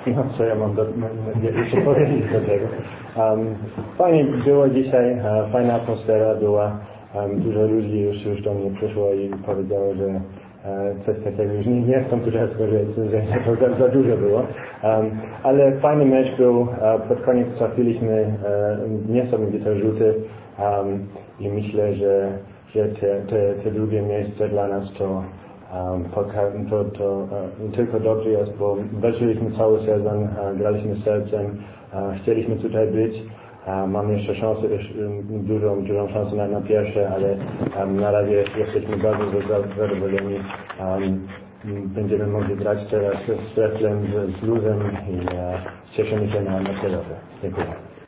No co ja mam jeszcze powiedzieć do tego. Fajnie było dzisiaj, fajna atmosfera była, dużo ludzi już do mnie przyszło i powiedziało, że coś takiego już nie chcą tu rzadko, że to za dużo było. Ale fajny mecz był, pod koniec trafiliśmy niesamowite rzuty i myślę, że te drugie miejsce dla nas to tylko dobrze jest, bo walczyliśmy cały sezon, graliśmy sercem, chcieliśmy tutaj być. Mamy jeszcze szansę, dużą szansę na pierwsze, ale na razie jesteśmy bardzo zadowoleni. Będziemy mogli grać teraz z Wrocławiem, z Luzem i cieszymy się na playoffy. Dziękuję.